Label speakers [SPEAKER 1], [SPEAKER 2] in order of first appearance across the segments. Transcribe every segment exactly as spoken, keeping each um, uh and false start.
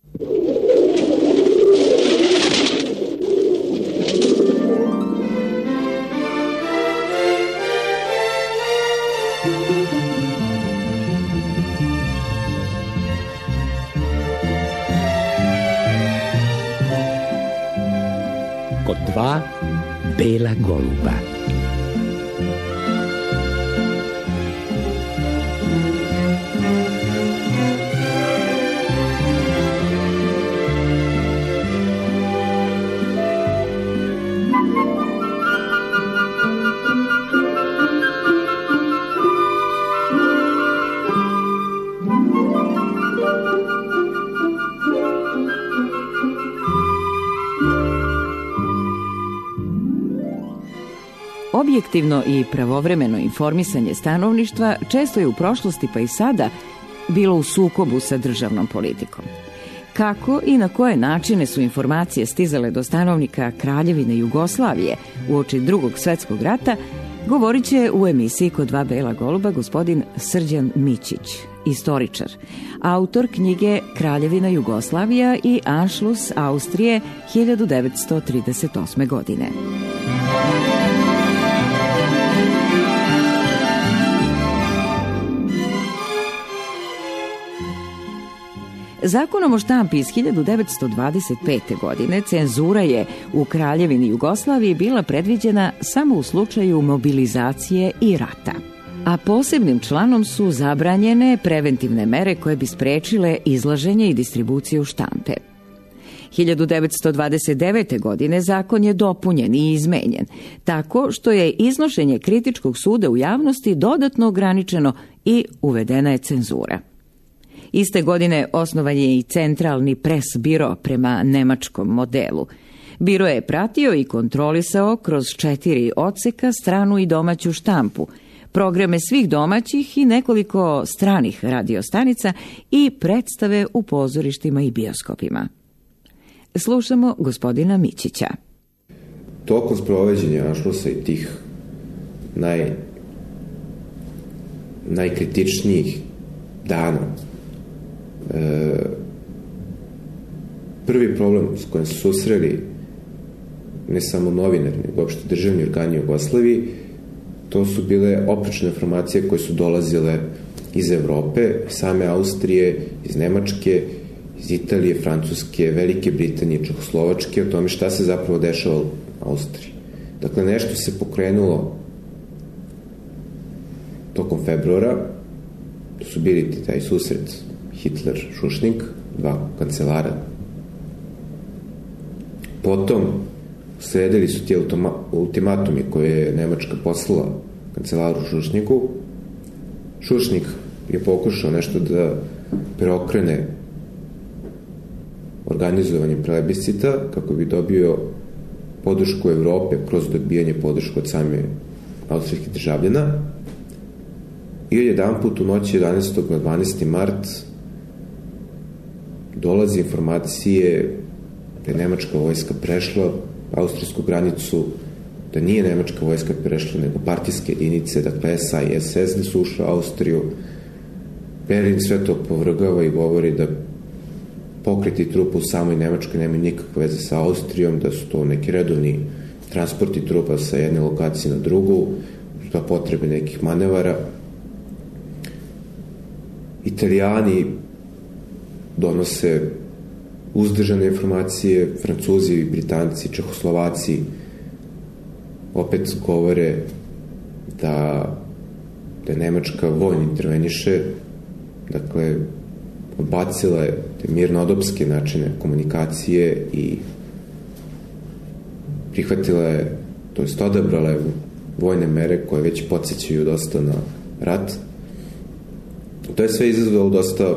[SPEAKER 1] Kod dva bela goluba.
[SPEAKER 2] Objektivno i pravovremeno informisanje stanovništva često je u prošlosti pa i sada bilo u sukobu sa državnom politikom. Kako i na koje načine su informacije stizale do stanovnika Kraljevine Jugoslavije uoči Drugog svjetskog rata, govorit će u emisiji Kod dva bela goluba gospodin Srđan Mićić, istoričar, autor knjige Kraljevina Jugoslavija i Anšlus Austrije hiljadu devetsto trideset osme. godine. Zakonom o štampi iz hiljadu devetsto dvadeset pete. godine cenzura je u Kraljevini Jugoslaviji bila predviđena samo u slučaju mobilizacije i rata. A posebnim članom su zabranjene preventivne mere koje bi sprečile izlaženje i distribuciju štampe. hiljadu devetsto dvadeset devete. godine zakon je dopunjen i izmenjen, tako što je iznošenje kritičkog suda u javnosti dodatno ograničeno i uvedena je cenzura. Iste godine osnovan je i centralni pres biro prema nemačkom modelu. Biro je pratio i kontrolisao kroz četiri odseka stranu i domaću štampu, programe svih domaćih i nekoliko stranih radiostanica i predstave u pozorištima i bioskopima. Slušamo gospodina Mićića.
[SPEAKER 3] Tokom sprovođenja Anšlusa i tih naj, najkritičnijih dana, e, prvi problem s kojim su susreli ne samo novinari, nego uopšte državni organi u Jugoslaviji, to su bile oprečne informacije koje su dolazile iz Evrope, same Austrije, iz Nemačke, iz Italije, Francuske, Velike Britanije, Čehoslovačke, o tome šta se zapravo dešava u Austriji. Dakle, nešto se pokrenulo tokom februara, to su bili taj susret Hitler-Šušnik, dva kancelara. Potom sledili su ti ultimatumi koje je Nemačka poslala kancelaru Šušniku. Šušnik je pokušao nešto da preokrene organizovanjem plebiscita kako bi dobio podršku Evrope kroz dobijanje podršku od same austrijskih državljana. I jedan put u noći jedanaestog na dvanaesti mart dolazi informacije da je nemačka vojska prešla austrijsku granicu, da nije nemačka vojska prešla, nego partijske jedinice, dakle es a i es es, da su ušla u Austriju. Berlin sve to povrgava i govori da pokreti trupa u samoj Nemačkoj nemaju nikakve veze sa Austrijom, da su to neki redovni transporti trupa sa jedne lokacije na drugu, za potrebe nekih manevara. Italijani donose uzdržane informacije, Francuzi, Britanci, Čehoslovaci opet govore da, da Nemačka vojno interveniše, dakle odbacila je te mirnodopske načine komunikacije i prihvatila je, to jest odabrala je vojne mere koje već podsjećaju dosta na rat. To je sve izazvalo dosta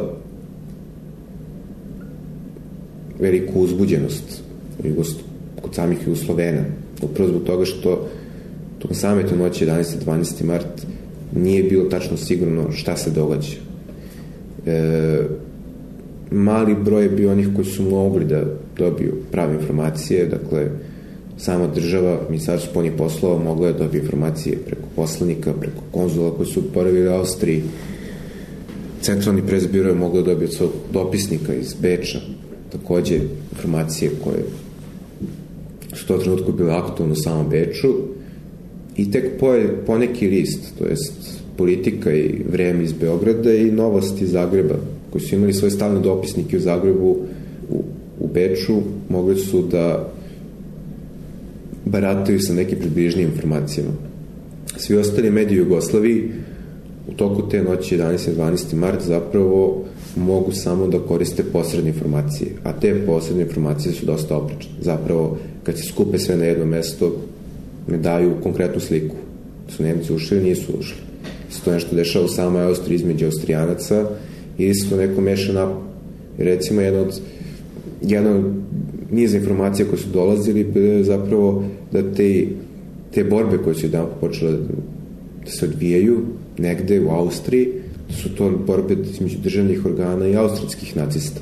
[SPEAKER 3] veliku uzbuđenost kod samih Jugoslovena. Upravo zbog toga što tokom same te noći jedanaesti i dvanaesti mart nije bilo tačno sigurno šta se događa. E, mali broj je bio onih koji su mogli da dobiju prave informacije, dakle sama država, Ministarstvo spoljnih poslova mogla je da dobije informacije preko poslanika, preko konzula koji su boravili u Austriji. Centralni pres biro je moglo da dobije od svog dopisnika iz Beča takođe informacije koje su to trenutku bile aktualne u samom Beču i tek poneki list, to jest Politika i Vreme iz Beograda i Novosti iz Zagreba, koji su imali svoje stalne dopisnike u Zagrebu, u, u Beču, mogli su da barataju sa nekim približnijim informacijama. Svi ostali mediji u Jugoslaviji u toku te noći jedanaesti dvanaesti mart zapravo mogu samo da koriste posredne informacije, a te posredne informacije su dosta oprečne. Zapravo, kad se skupe sve na jedno mesto, ne daju konkretnu sliku. Su Nemci ušli ili nisu ušli. Se to nešto dešava u samoj Austriji između Austrijanaca ili se to neko meša na... Recimo, jedna od, jedna od niza informacija koje su dolazili je zapravo da te, te borbe koje su jedan počele da se odvijaju negde u Austriji, da su to borbe između državnih organa i austrijskih nacista.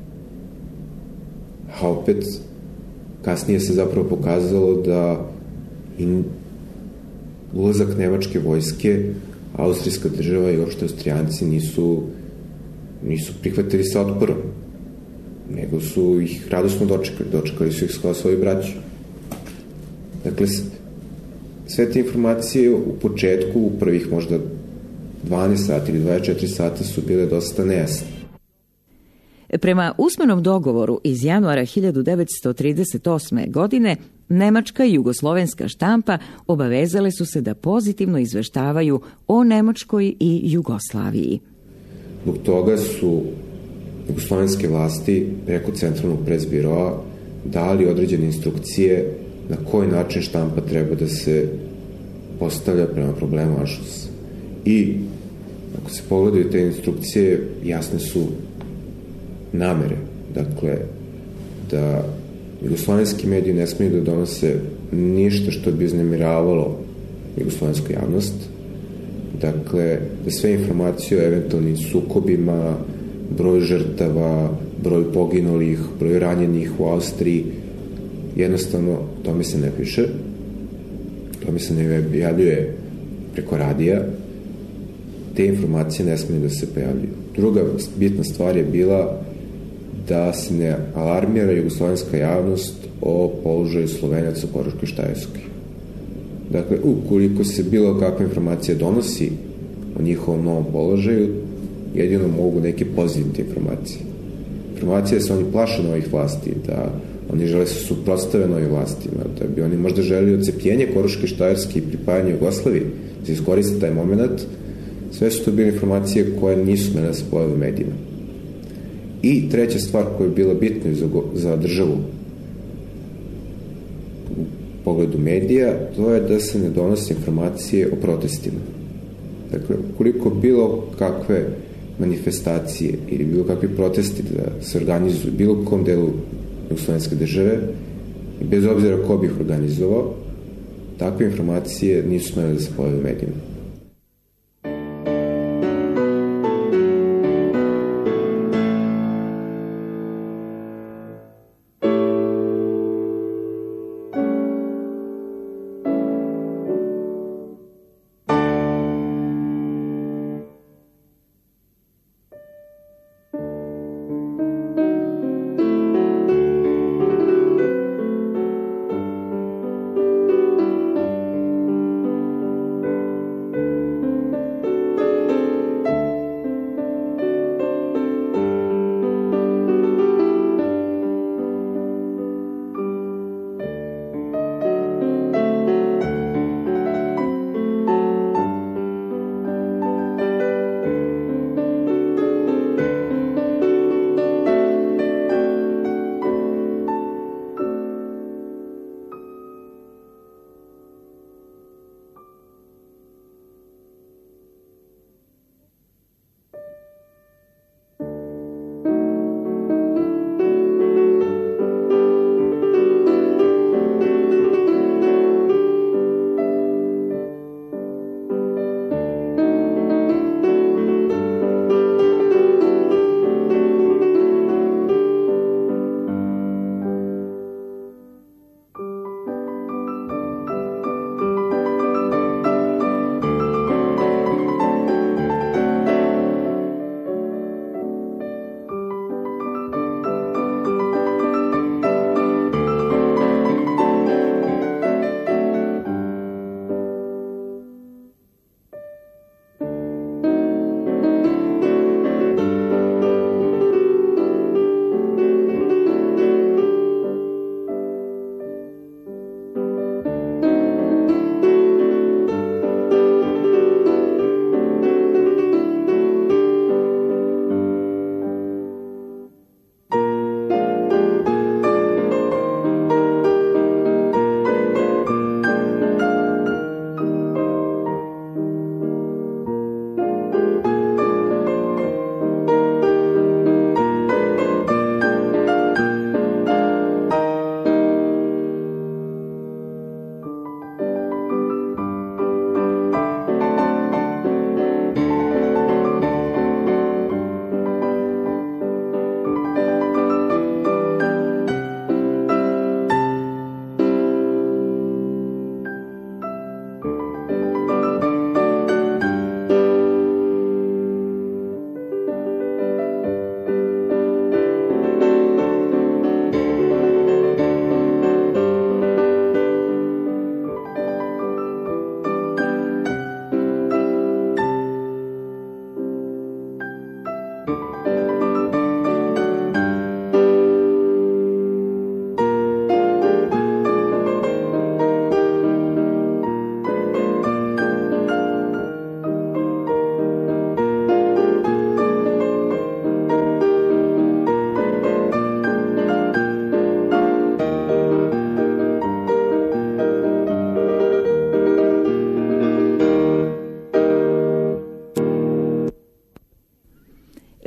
[SPEAKER 3] A opet, kasnije se zapravo pokazalo da i ulazak nemačke vojske, austrijska država i uopšte Austrijanci nisu, nisu prihvatili sa otporom, nego su ih radosno dočekali, dočekali su ih kao svoju braću. Dakle, sve te informacije u početku, u prvih možda dvanaest sati ili dvadeset četiri sata su bile dosta nejasne.
[SPEAKER 2] Prema usmenom dogovoru iz januara hiljadu devetsto trideset osme. godine, nemačka i jugoslovenska štampa obavezale su se da pozitivno izveštavaju o Nemačkoj i Jugoslaviji.
[SPEAKER 3] Zbog toga su jugoslovenske vlasti preko centralnog presbiroa dali određene instrukcije na koji način štampa treba da se postavlja prema problemu Anšlusa. I ako se pogledaju te instrukcije, jasne su namere. Dakle, da jugoslovenski mediji ne smiju da donose ništa što bi uznemiravalo jugoslovensku javnost. Dakle, da sve informacije o eventualnim sukobima, broj žrtava, broj poginulih, broj ranjenih u Austriji, jednostavno tome se ne piše. Tome se ne javljuje preko radija. Te informacije ne smiju da se pojavljuju. Druga bitna stvar je bila da se ne alarmira jugoslovenska javnost o položaju Slovenaca u Koroškoj Štajerskoj. Dakle, ukoliko se bilo kakva informacija donosi o njihovom novom položaju, jedino mogu neke pozitivne informacije. Informacije da se oni plaše novih vlasti, da oni žele se suprotstave novim vlastima, da bi oni možda želi odcepljenje Koroške Štajerske i pripajanje Jugoslaviji, da se iskoriste taj moment. Sve su to bile informacije koje nisu smele da se pojave u medijima. I treća stvar koja je bila bitna za, za državu u pogledu medija, to je da se ne donose informacije o protestima. Dakle, koliko bilo kakve manifestacije ili bilo kakvi protesti da se organizuju u bilo kom delu jugoslovenske države, i bez obzira ko bi ih organizovao, takve informacije nisu smele da se pojave u medijima.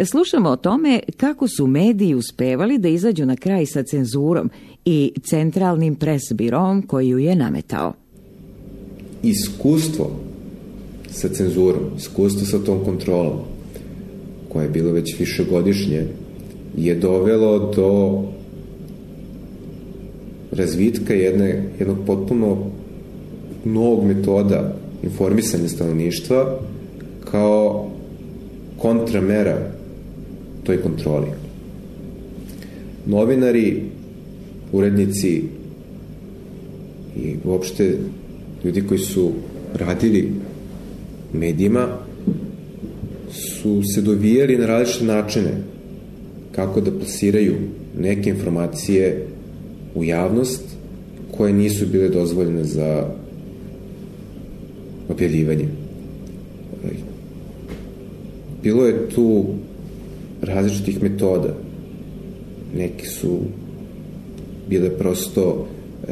[SPEAKER 2] Slušamo o tome kako su mediji uspevali da izađu na kraj sa cenzurom i centralnim pres birom koji ju je nametao.
[SPEAKER 3] Iskustvo sa cenzurom, iskustvo sa tom kontrolom, koje je bilo već višegodišnje, je dovelo do razvitka jedne, jednog potpuno novog metoda informisanja stanovništva kao kontramera toj kontroli. Novinari, urednici i uopšte ljudi koji su radili medijima su se dovijali na različite načine kako da plasiraju neke informacije u javnost koje nisu bile dozvoljene za objavljivanje. Bilo je tu različitih metoda. Neki su bile prosto e,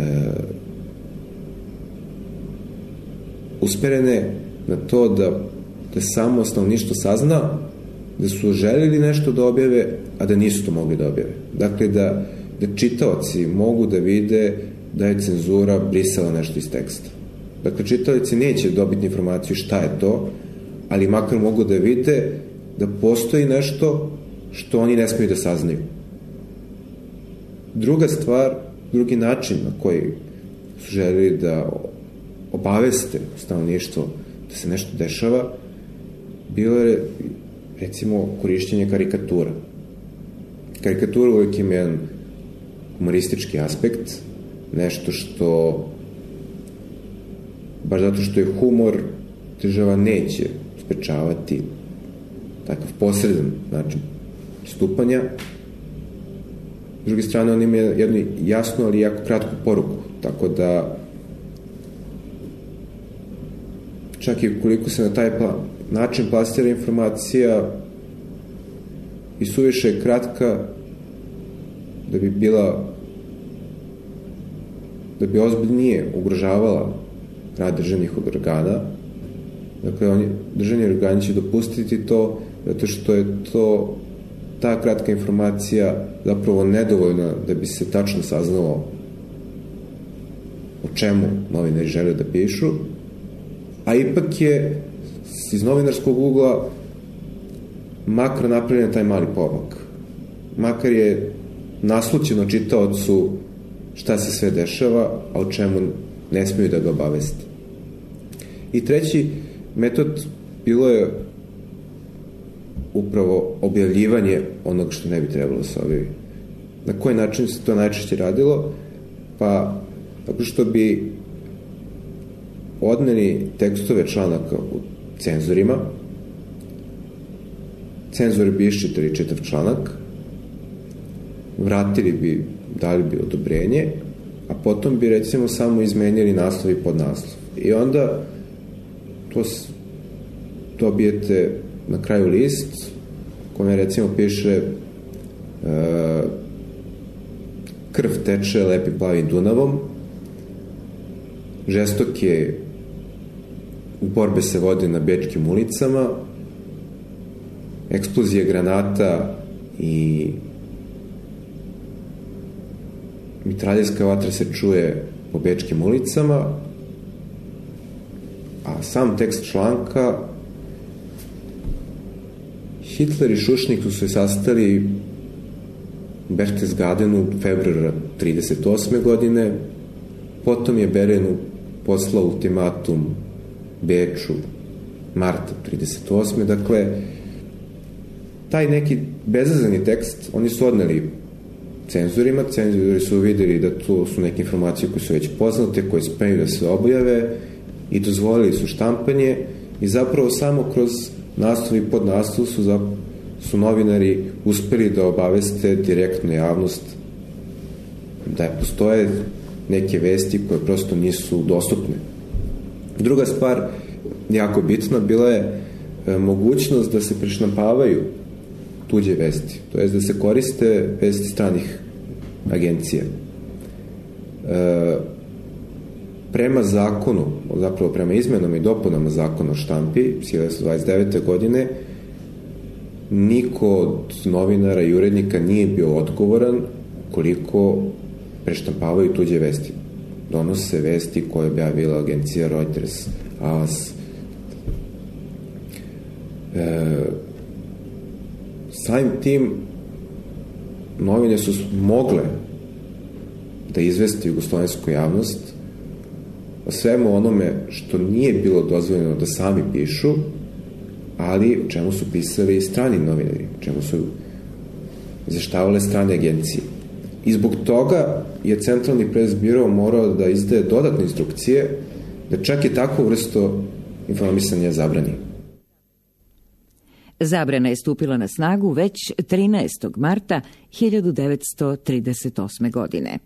[SPEAKER 3] usmerene na to da, da samo stanovništvo sazna da su želeli nešto da objave, a da nisu to mogli da objave. Dakle, da, da čitaoci mogu da vide da je cenzura brisala nešto iz teksta. Dakle, čitaoci neće dobiti informaciju šta je to, ali makar mogu da vide da postoji nešto što oni ne smeju da saznaju. Druga stvar, drugi način na koji su želeli da obaveste stanovništvo da se nešto dešava, bilo je, recimo, korišćenje karikatura. Karikatura uvijek ima jedan humoristički aspekt, nešto što, baš zato što je humor, država neće sprečavati takav posredan način stupanja. S druge strane, on ima jednu jasnu, ali jako kratku poruku, tako da čak i koliko se na taj plan, način plasira informacija i suviše je kratka da bi bila da bi ozbiljnije ugrožavala rad državnih organa. Dakle, oni, državni organi će dopustiti to zato što je to ta kratka informacija zapravo nedovoljna da bi se tačno saznalo o čemu novinari žele da pišu, a ipak je iz novinarskog ugla makar napravljen taj mali pomak. Makar je naslućeno čitaocu šta se sve dešava, a o čemu ne smiju da ga obavesti. I treći metod bilo je upravo objavljivanje onog što ne bi trebalo se objavi. Na koji način se to najčešće radilo? Pa, tako što bi odneli tekstove članaka u cenzorima, cenzori bi iščitali čitav članak, vratili bi, dali bi odobrenje, a potom bi, recimo, samo izmenjali naslov i podnaslov. I onda to dobijete na kraju list kome, recimo, piše uh, krv teče lepim plavim Dunavom, žestoke borbe se vode na bečkim ulicama, eksplozije granata i mitraljevska vatra se čuje po bečkim ulicama, a sam tekst članka: Hitler i Šušnik su se sastali u Berchtesgadenu februara trideset osme godine, potom je Berenu poslao ultimatum Beču marta trideset osme Dakle, taj neki bezazleni tekst oni su odneli cenzorima, cenzori su videli da to su neke informacije koje su već poznate, koje smeju da se objave i dozvolili su štampanje i zapravo samo kroz naslov i podnaslov su, za, su novinari uspeli da obaveste direktno javnost da postoje neke vesti koje prosto nisu dostupne. Druga stvar, jako bitna, bila je e, mogućnost da se preštampavaju tuđe vesti, to jest da se koriste vesti stranih agencija. E, prema zakonu, zapravo prema izmenama i dopunama zakona o štampi iz hiljadu devetsto dvadeset devete godine, niko od novinara i urednika nije bio odgovoran koliko preštampavaju tuđe vesti. Donose vesti koje objavila agencija Reuters, A S. E, samim tim novine su mogle da izveste jugoslovensku javnost o svemu onome što nije bilo dozvoljeno da sami pišu, ali o čemu su pisali strani novinari, o čemu su izveštavale strane agencije. I zbog toga je Centralni pres biro morao da izdaje dodatne instrukcije da čak i takvu vrstu informisanja zabrani.
[SPEAKER 2] Zabrana je stupila na snagu već trinaestog marta hiljadu devetsto trideset osme. godine.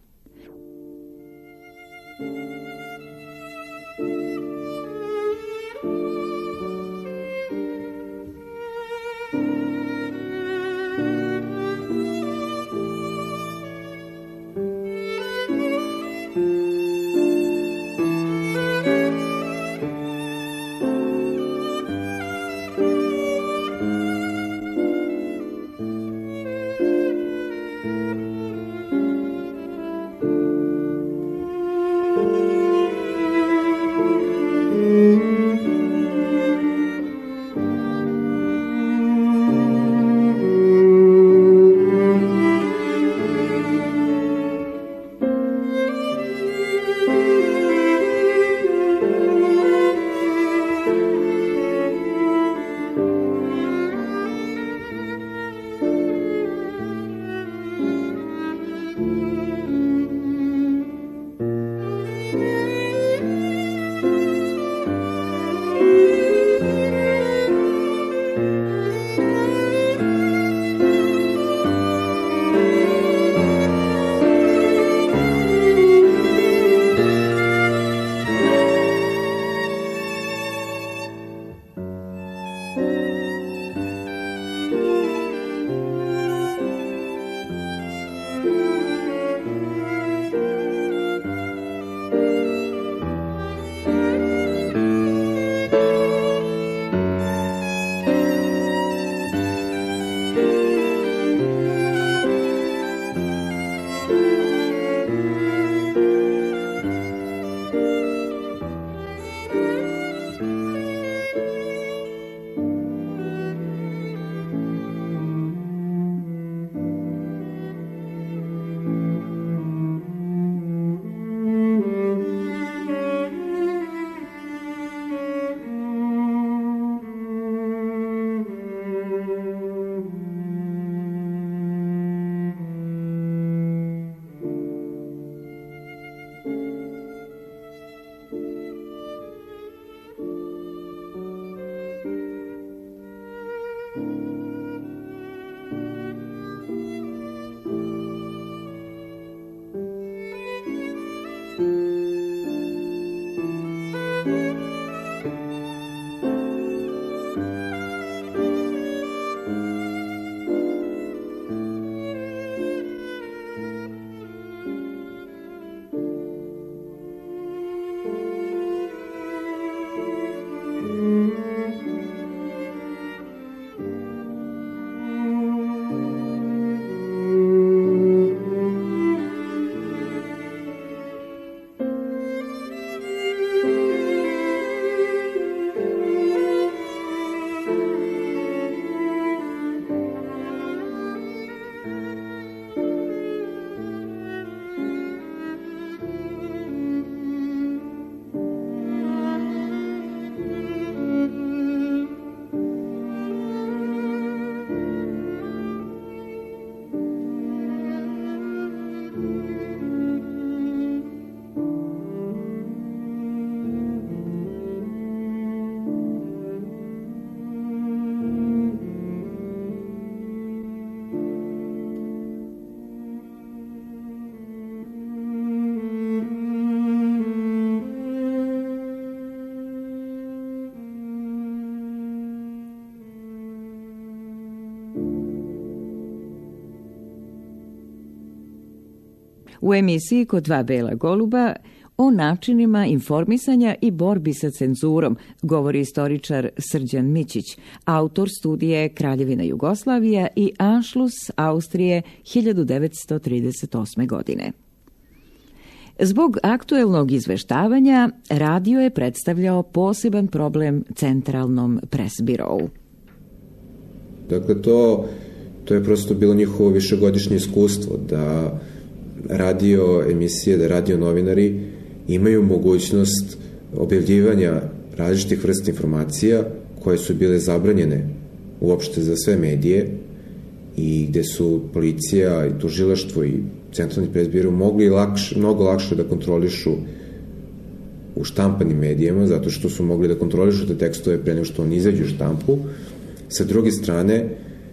[SPEAKER 2] U emisiji Kod dva bela goluba o načinima informisanja i borbi sa cenzurom, govori istoričar Srđan Mićić, autor studije Kraljevina Jugoslavija i Anšlus Austrije hiljadu devetsto trideset osme. godine. Zbog aktuelnog izveštavanja, radio je predstavljao poseban problem centralnom presbirovu.
[SPEAKER 3] Dakle, to, to je prosto bilo njihovo višegodišnje iskustvo, da radio emisije, da radio novinari imaju mogućnost objavljivanja različitih vrsta informacija koje su bile zabranjene uopšte za sve medije i gde su policija i tužilaštvo i centralni presbiro mogli lakše, mnogo lakše da kontrolišu u štampanim medijima, zato što su mogli da kontrolišu te tekstove pre nego što oni izađu u štampu. Sa druge strane,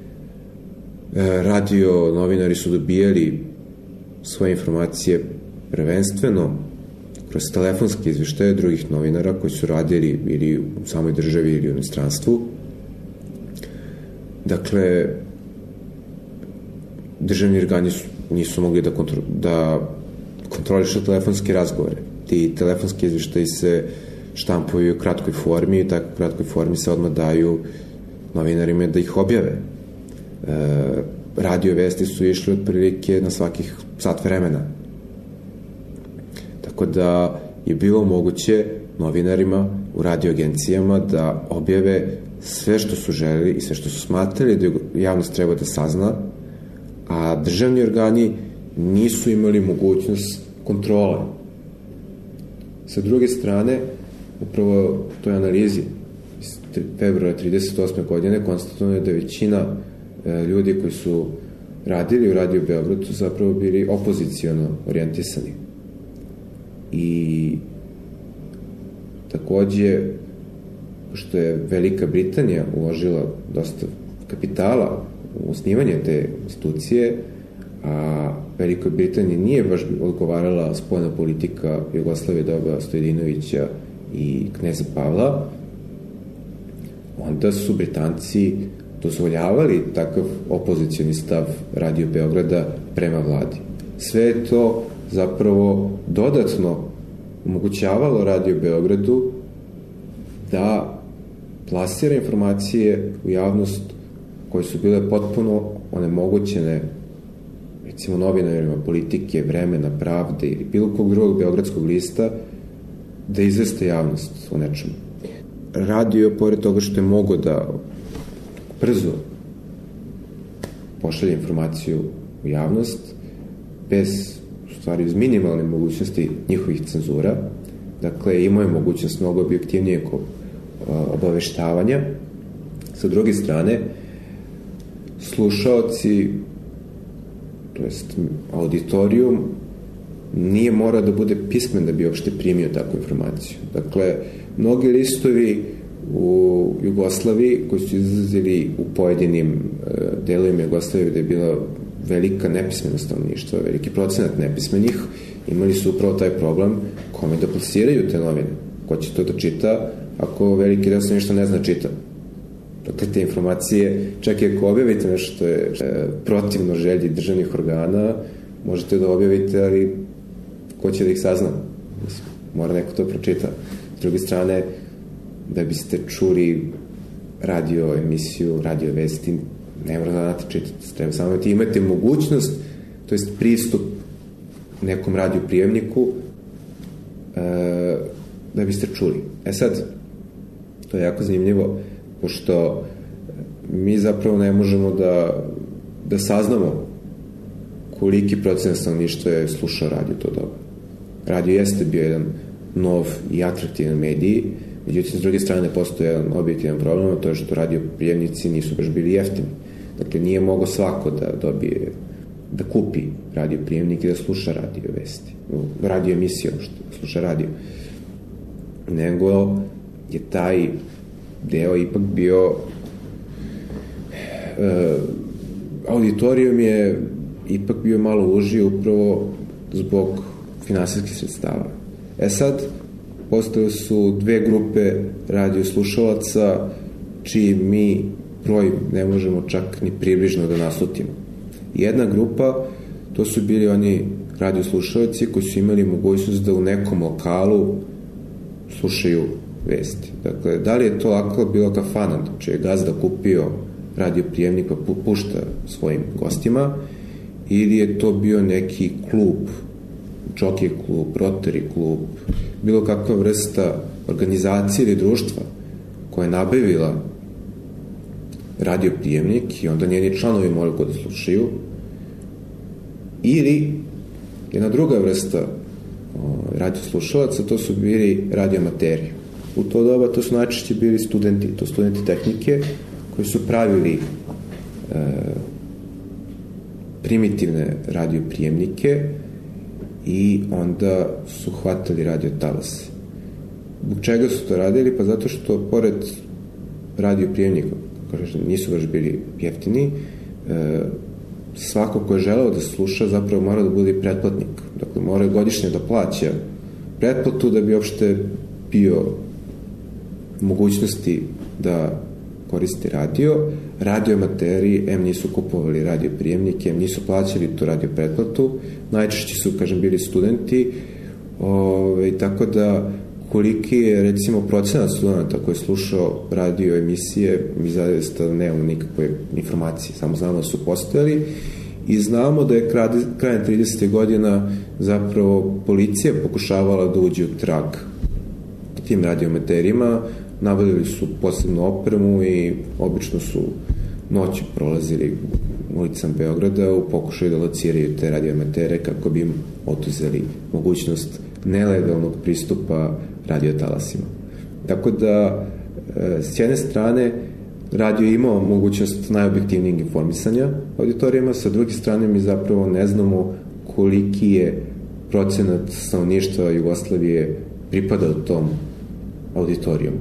[SPEAKER 3] radio novinari su dobijali svoje informacije prvenstveno kroz telefonske izveštaje drugih novinara koji su radili ili u samoj državi ili u inostranstvu. Dakle, državni organi su, nisu mogli da, kontro, da kontrolišu telefonske razgovore. Ti telefonski izveštaji se štampuju u kratkoj formi i tako u kratkoj formi se odmah daju novinarima da ih objave. E, radio vesti su išli otprilike na svakih sat vremena. Tako da je bilo moguće novinarima u radio agencijama da objave sve što su želeli i sve što su smatrali da javnost treba da sazna, a državni organi nisu imali mogućnost kontrole. Sa druge strane, upravo u toj analizi iz februara trideset osme. godine konstatovano je da većina ljudi koji su radili u Radio Beogradu su zapravo bili opozicijono orijentisani. I takođe, pošto je Velika Britanija uložila dosta kapitala u osnivanje te institucije, a Velikoj Britaniji nije baš odgovarala spoljna politika Jugoslavije doba Stojadinovića i kneza Pavla, onda su Britanci dozvoljavali takav opozicioni stav Radio Beograda prema vladi. Sve je to zapravo dodatno omogućavalo Radio Beogradu da plasira informacije u javnost koje su bile potpuno onemogućene recimo novinarima Politike, Vremena, Pravde ili bilo kog drugog beogradskog lista da izveste javnost o nečemu. Radio, pored toga što je mogo da brzo pošalje informaciju u javnost, bez, u stvari, uz minimalne mogućnosti njihovih cenzura, dakle, imao je mogućnost mnogo objektivnijeg obaveštavanja. Sa druge strane, slušaoci, to jest auditorijum, nije mora da bude pismen da bi uopšte primio takvu informaciju. Dakle, mnogi listovi u Jugoslaviji koji su izlazili u pojedinim e, delovima Jugoslavije gde je bila velika nepismenost stanovništva, veliki procenat nepismenih, imali su upravo taj problem kome da plasiraju te novine. Ko će to da čita ako veliki deo stanovništva ne zna čita? Dakle, te informacije, čak i ako objavite nešto što je e, protivno želji državnih organa, možete da objavite, ali ko će da ih sazna? Mora neko to pročita. S druge strane, da biste čuli radio emisiju, radio vesti, ne mora da znate čitati. Treba samo da imate mogućnost, to jest pristup nekom radio prijemniku e, da biste čuli. E sad, to je jako zanimljivo, pošto mi zapravo ne možemo da, da saznamo koliki procenat stanovništva je slušao radio to doba. Radio jeste bio jedan nov i atraktivan medij, međutim, s druge strane, postoje jedan objektivan problem, a to je što radio prijemnici nisu baš bili jeftini. Dakle, nije mogo svako da dobije, da kupi radio prijemnik i da sluša radio vesti, radio emisiju, što sluša radio. Nego je taj deo ipak bio e, auditorijum je ipak bio malo uži upravo zbog finansijskih sredstava. E sad, postale su dve grupe radioslušalaca čiji mi broj ne možemo čak ni približno da naslutimo. Jedna grupa, to su bili oni radioslušalci koji su imali mogućnost da u nekom lokalu slušaju vesti. Dakle, da li je to lako bilo kafana, če je gazda kupio radioprijemnik pa pušta svojim gostima, ili je to bio neki klub, jockey klub, Rotary klub, bilo kakva vrsta organizacije ili društva koja je nabavila radioprijemnik i onda njeni članovi moraju da slušaju, ili jedna druga vrsta radioslušalaca, to su bili radioamateri. U to doba to su najčešće bili studenti, to studenti tehnike koji su pravili e, primitivne radioprijemnike i onda su hvatali radiotalase. Zbog čega su to radili? Pa zato što pored radioprijemnika, kažem, nisu baš bili jeftini, e, svako ko je želeo da sluša zapravo mora da bude pretplatnik. Dakle, mora godišnje da plaća pretplatu da bi uopšte bio mogućnosti da koristi radio. Radioamateri em nisu kupovali radioprijemnike, em nisu plaćali tu radio pretplatu. Najčešće su, kažem, bili studenti, ove, tako da koliki je, recimo, procenat studenta koji je slušao radio emisije, mi zaista nemamo nikakve informacije, samo znamo da su postojali i znamo da je krajem tridesetih godina zapravo policija pokušavala da uđe u trag tim radioamaterima, nabavili su posebnu opremu i obično su noći prolazili ulicama Beograda u pokušaju da lociraju te radioamatere kako bi im otuzeli mogućnost nelegalnog pristupa radiotalasima. Tako da, s jedne strane, radio imao mogućnost najobjektivnijeg informisanja auditorijama, sa druge strane mi zapravo ne znamo koliki je procenat stanovništva Jugoslavije pripadao tom auditorijumu.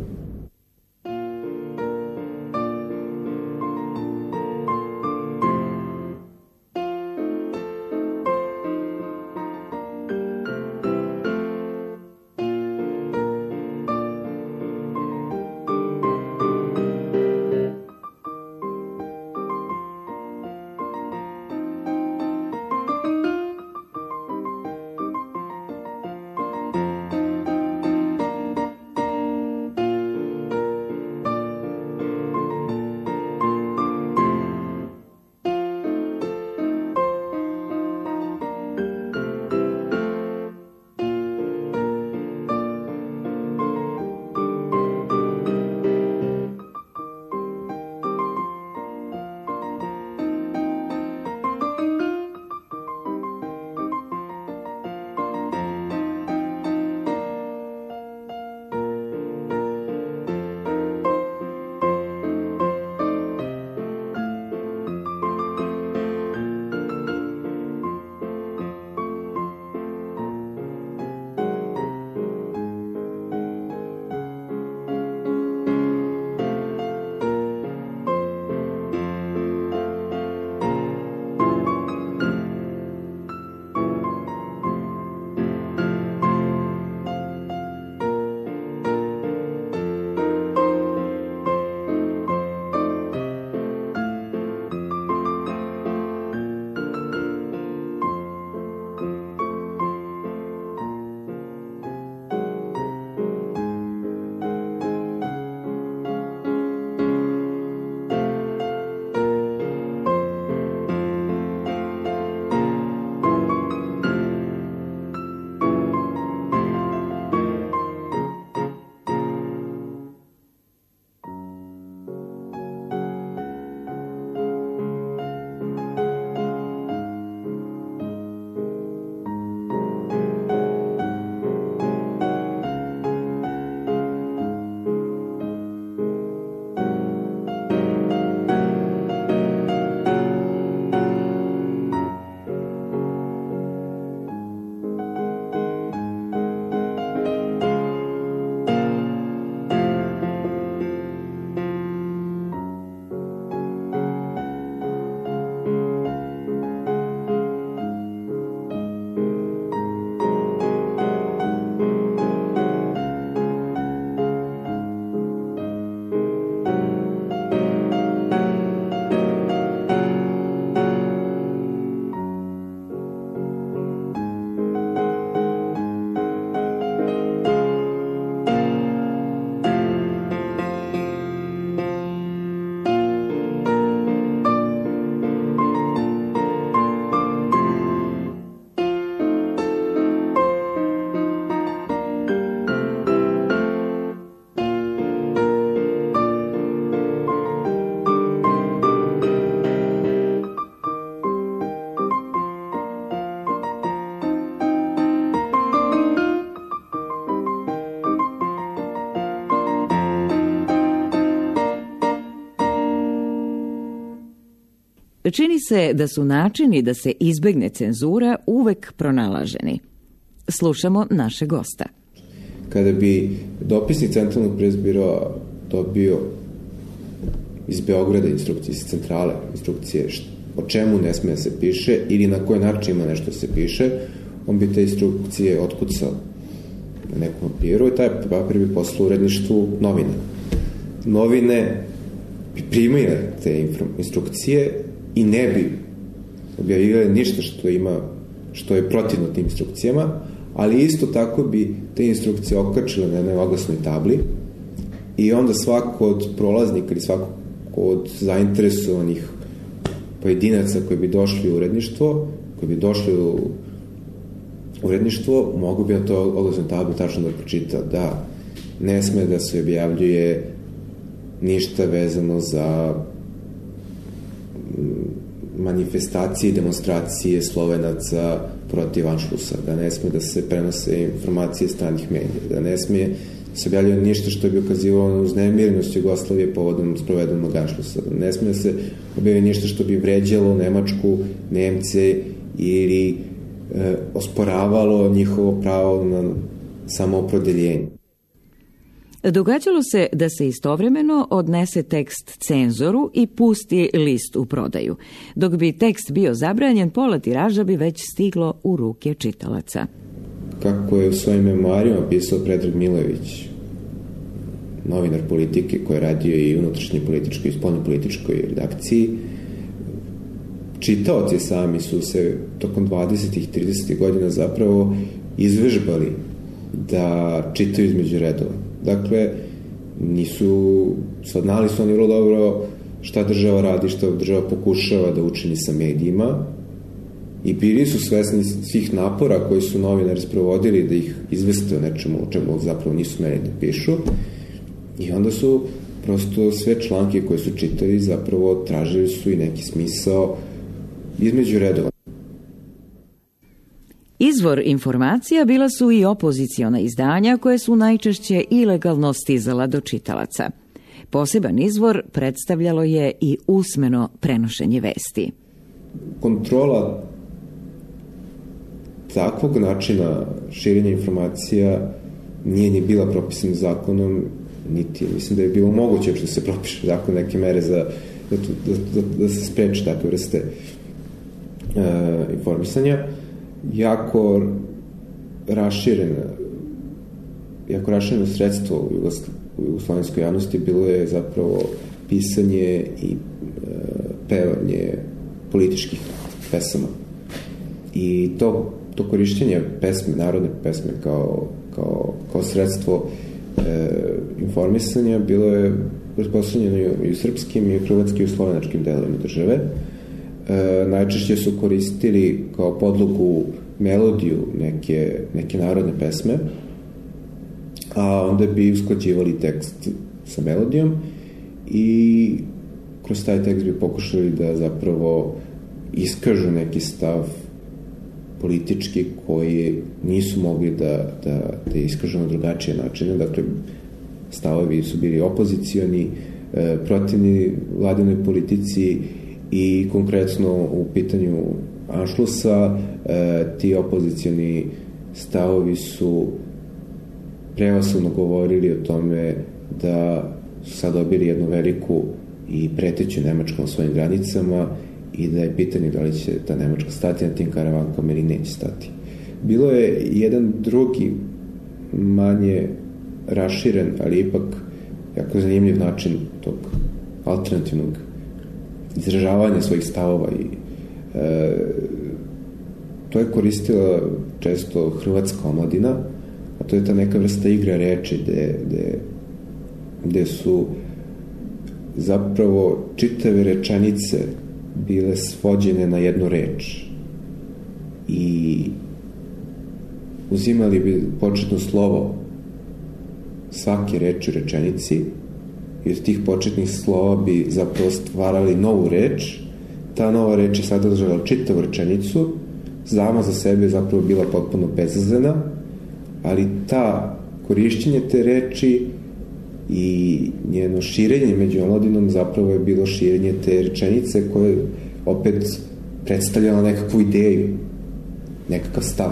[SPEAKER 2] Čini se da su načini da se izbegne cenzura uvek pronalaženi. Slušamo naše gosta.
[SPEAKER 3] Kada bi dopisnik Centralnog presbiroa dobio iz Beograda instrukcije, iz centrale instrukcije o čemu ne sme da se piše ili na koji način ima nešto da se piše, on bi te instrukcije otkucao na nekom papiru i taj papir bi poslao uredništvu novina. Novine bi primile te instrukcije i ne bi objavljivali ništa što ima, što je protivno tim instrukcijama, ali isto tako bi te instrukcije okačile na jednoj oglasnoj tabli i onda svako od prolaznika ili svako od zainteresovanih pojedinaca koji bi došli u uredništvo, koji bi došli u uredništvo, mogu bi na to oglasnoj tabli tačno da pročita da ne sme da se objavljuje ništa vezano za manifestacije i demonstracije Slovenaca protiv Anšlusa, da ne sme da se prenose informacije stranih medija, da ne sme da se objavljuje ništa što bi ukazivalo na uznemirenost Jugoslavije povodom sprovedenog Anšlusa, da ne sme da se objavljuje ništa što bi vređalo Nemačku, Nemce ili e, osporavalo njihovo pravo na samoopredeljenje.
[SPEAKER 2] Događalo se da se istovremeno odnese tekst cenzoru i pusti list u prodaju. Dok bi tekst bio zabranjen, pola tiraža bi već stiglo u ruke čitalaca.
[SPEAKER 3] Kako je u svojim memoarima pisao Predrag Milojević, novinar politike koji je radio i unutrašnje političkoj i spoljnopolitičkoj redakciji, čitaoci sami su se tokom dvadesetih i tridesetih godina zapravo izvežbali da čitaju između redova. Dakle, nisu, znali su oni vrlo dobro šta država radi, šta država pokušava da učini sa medijima i bili su svesni svih napora koji su novinari sprovodili da ih izveste o nečemu o čemu zapravo nisu smeli da pišu i onda su prosto sve članke koje su čitali zapravo tražili su i neki smisao između redova.
[SPEAKER 2] Izvor informacija bila su i opoziciona izdanja koje su najčešće ilegalno stizala do čitalaca. Poseban izvor predstavljalo je i usmeno prenošenje vesti.
[SPEAKER 3] Kontrola takvog načina širenja informacija nije ni bila propisana zakonom, niti mislim da je bilo moguće što se propiše zakon neke mere za, da, da, da se spreči takve vrste e, informisanja. Jako rašireno jako rašireno sredstvo u, Jugosl u jugoslovenskoj javnosti bilo je zapravo pisanje i e, pevanje političkih pesama. I to, to korišćenje pesme, narodne pesme kao, kao, kao sredstvo e, informisanja bilo je uspostavljeno i u srpskim, i u hrvatskim, i u slovenačkim delovima države. E, najčešće su koristili kao podlogu melodiju neke, neke narodne pesme, a onda bi usklađivali tekst sa melodijom i kroz taj tekst bi pokušali da zapravo iskažu neki stav politički koji nisu mogli da, da, da iskažu na drugačije načine. Dakle, stavovi su bili opozicioni, e, protivni vladinoj politici i konkretno u pitanju Anšlusa e, ti opozicioni stavovi su prevashodno govorili o tome da su sad dobili jednu veliku i preteću Nemačku na svojim granicama i da je pitanje da li će ta Nemačka stati na tim karavankama ili neće stati. Bilo je jedan drugi manje raširen, ali ipak jako zanimljiv način tog alternativnog izražavanja svojih stavova i e, to je koristila često hrvatska omladina, a to je ta neka vrsta igre reči gde, gde, gde su zapravo čitave rečenice bile svođene na jednu reč i uzimali bi početno slovo svake reči u rečenici i od tih početnih slova bi zapravo stvarali novu reč. Ta nova reč je sadržala čitavu rečenicu, sama za sebe je zapravo bila potpuno bezazlena, ali ta korišćenje te reči i njeno širenje među omladinom zapravo je bilo širenje te rečenice koje, opet predstavljala nekakvu ideju, nekakav stav.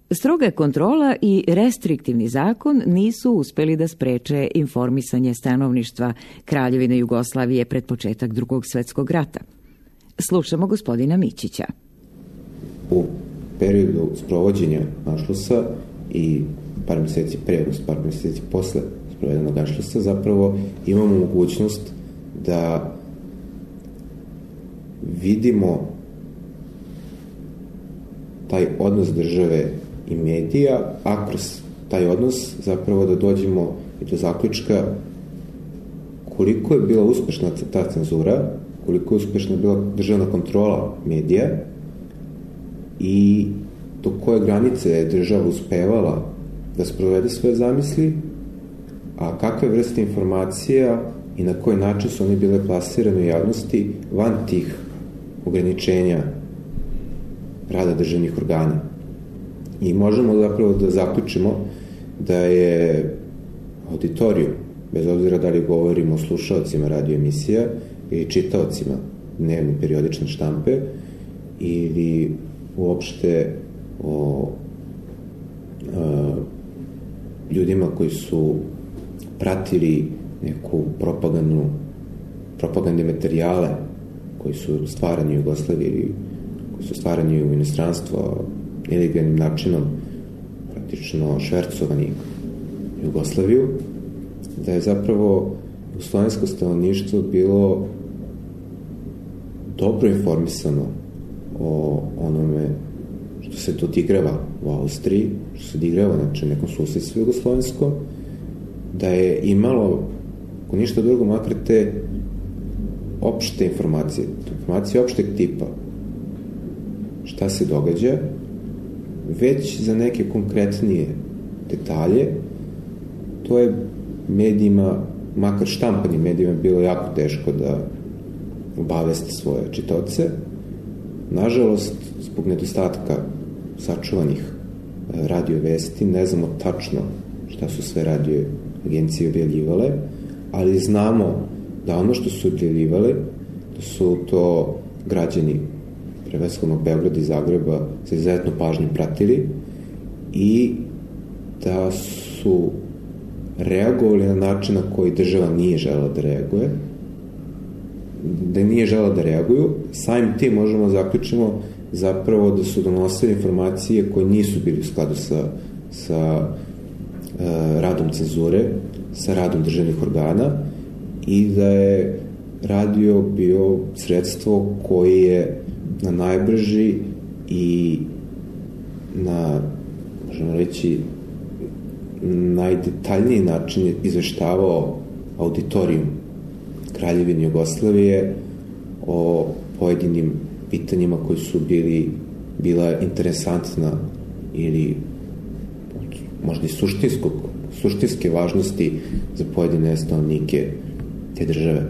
[SPEAKER 2] Stroga kontrola i restriktivni zakon nisu uspeli da spreče informisanje stanovništva Kraljevine Jugoslavije pred početak Drugog svetskog rata. Slušamo gospodina Mićića.
[SPEAKER 3] U periodu sprovođenja Anšlusa i par mjeseci pre, par mjeseci posle sprovedenog Anšlusa, zapravo imamo mogućnost da vidimo taj odnos države i medija, a kroz taj odnos zapravo da dođemo i do zaključka koliko je bila uspešna ta cenzura, koliko je uspešna bila državna kontrola medija i do koje granice je država uspevala da sprovede svoje zamisli, a kakve vrste informacija i na koji način su one bile plasirane u javnosti van tih ograničenja rada državnih organa. I možemo zapravo da zaključimo da je auditorijum, bez obzira da li govorimo o slušalcima radio emisija ili čitaocima dnevne periodične štampe ili uopšte o a, ljudima koji su pratili neku propagandnu propagandne materijale koji su stvarani u Jugoslaviji ili koji su stvarani u inostranstvo ilegalnim načinom praktično švercovani Jugoslaviju, da je zapravo jugoslovensko stanovništvo bilo dobro informisano o onome što se dodigrava u Austriji, što se odigrava znači nekom susedstvu jugoslovenskom, da je imalo, ako ništa drugo, makar te opšte informacije, informacije opšteg tipa, šta se događa, već za neke konkretnije detalje, to je medijima, makar štampanim medijima, bilo jako teško da obaveste svoje čitaoce. Nažalost, zbog nedostatka sačuvanih radio vesti, ne znamo tačno šta su sve radio agencije objavljivale, ali znamo da ono što su objavljivale, da su to građani prevashodno Beograda i Zagreba sa izuzetno pažnjom pratili i da su reagovali na način na koji država nije želela da reaguje, da nije želela da reaguju, samim tim možemo zaključimo zapravo da su donosili informacije koje nisu bili u skladu sa, sa uh, radom cenzure, sa radom državnih organa i da je radio bio sredstvo koje je na najbrži i na, možemo reći, najdetaljniji način izveštavao auditorijum Kraljevine Jugoslavije o pojedinim pitanjima koji su bili, bila interesantna ili možda i suštinskog, suštinske važnosti za pojedine stanovnike te države.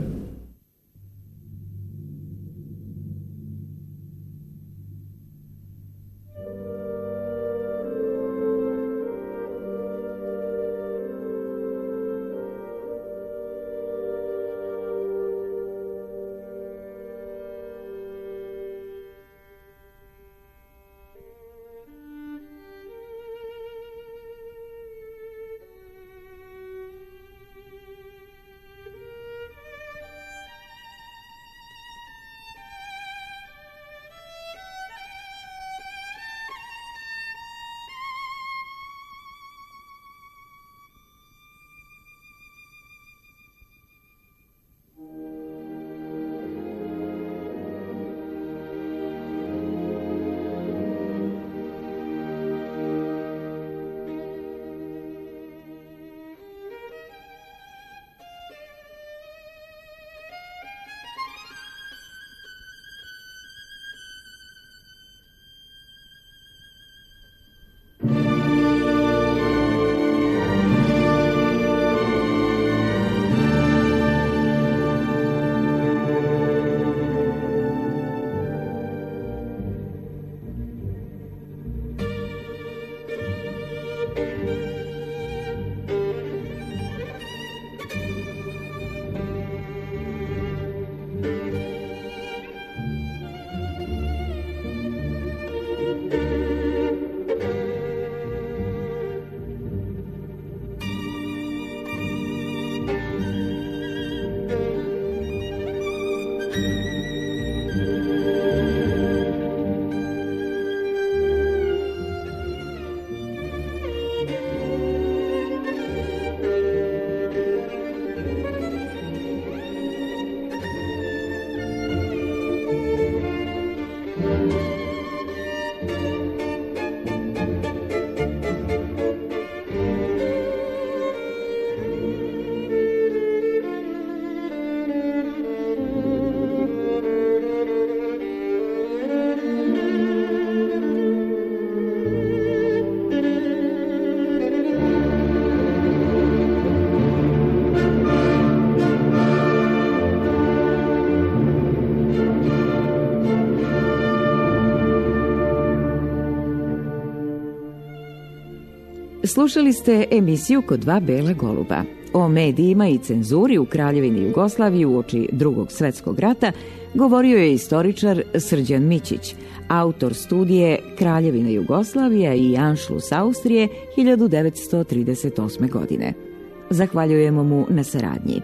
[SPEAKER 2] Slušali ste emisiju Kod dva bela goluba. O medijima i cenzuri u Kraljevini Jugoslaviji uoči Drugog svjetskog rata govorio je istoričar Srđan Mićić, autor studije Kraljevina Jugoslavija i Anšlus Austrije hiljadu devetsto trideset osme. godine. Zahvaljujemo mu na saradnji.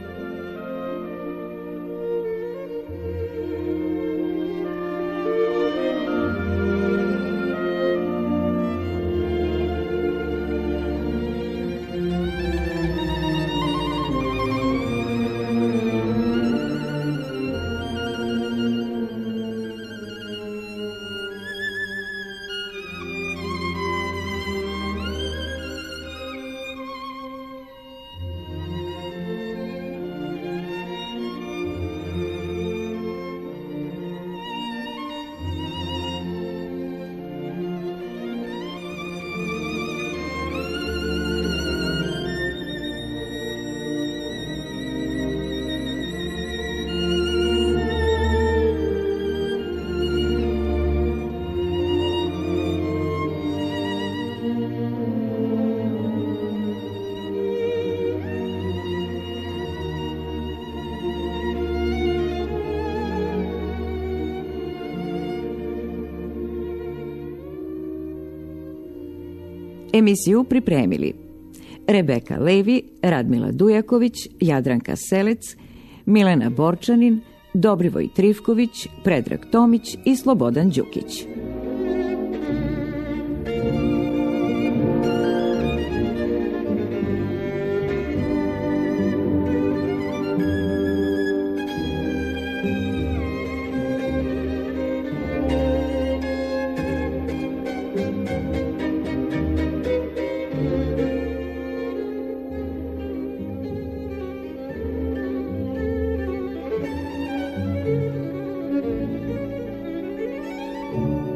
[SPEAKER 2] Emisiju pripremili Rebeka Levi, Radmila Dujaković, Jadranka Selec, Milena Borčanin, Dobrivoj Trifković, Predrag Tomić i Slobodan Đukić.
[SPEAKER 4] Thank you.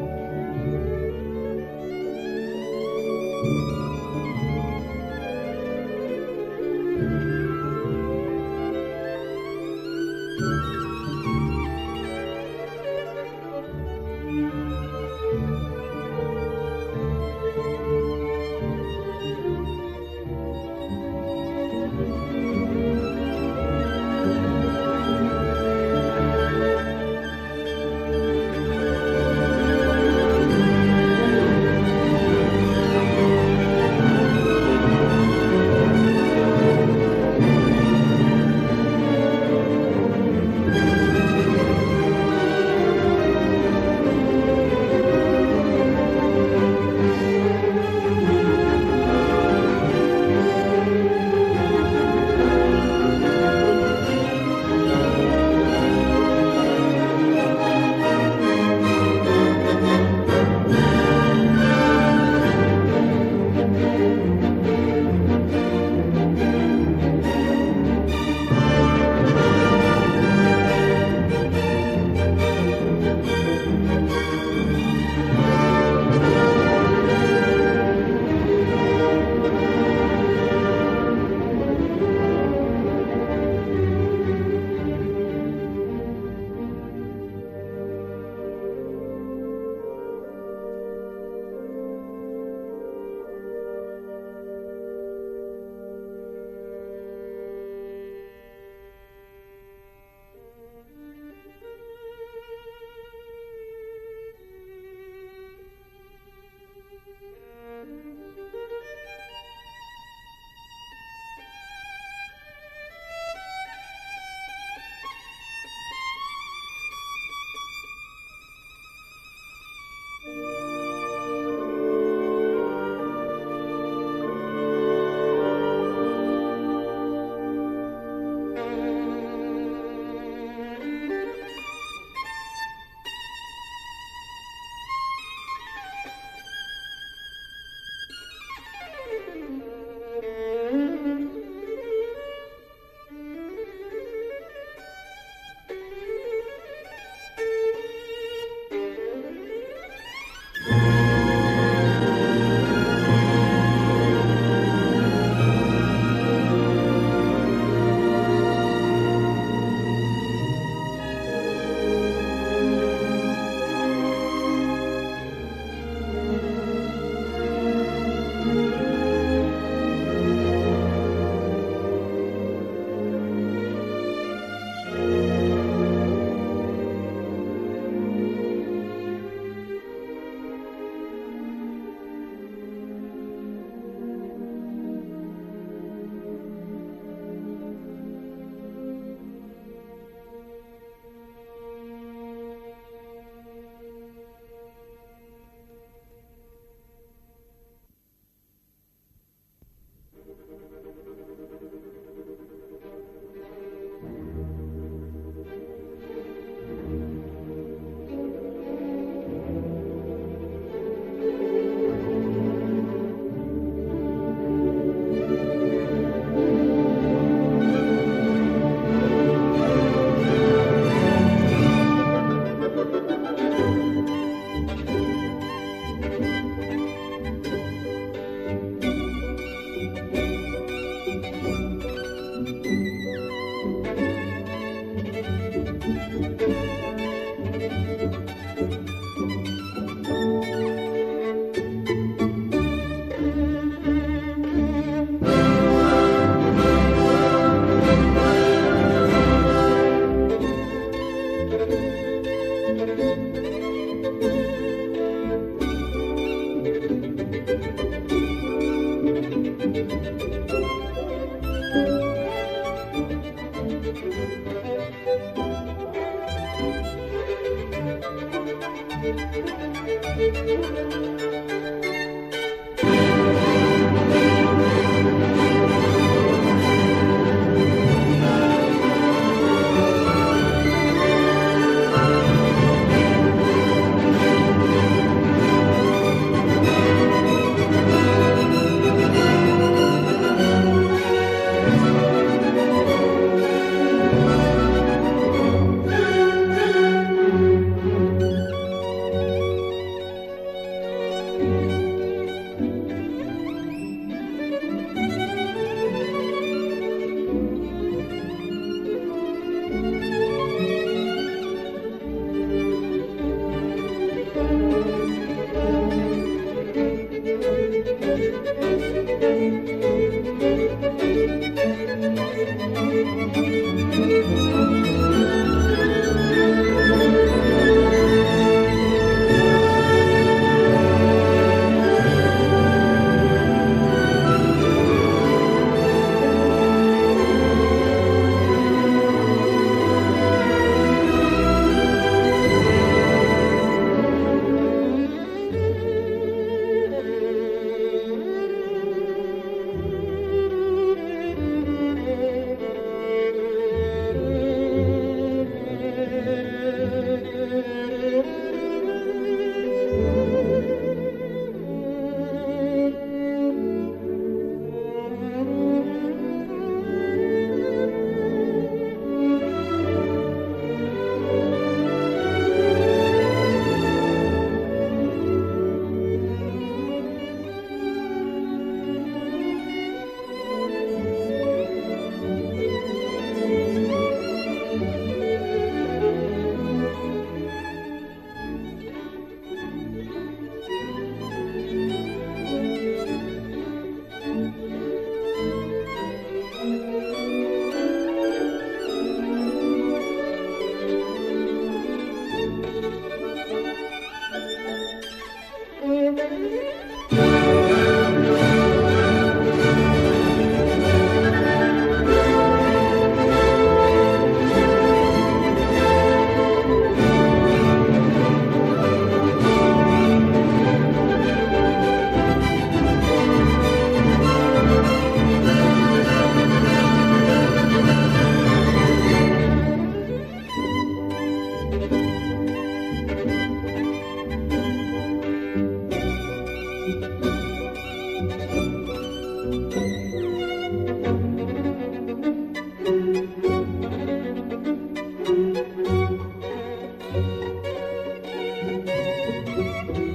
[SPEAKER 4] Thank you.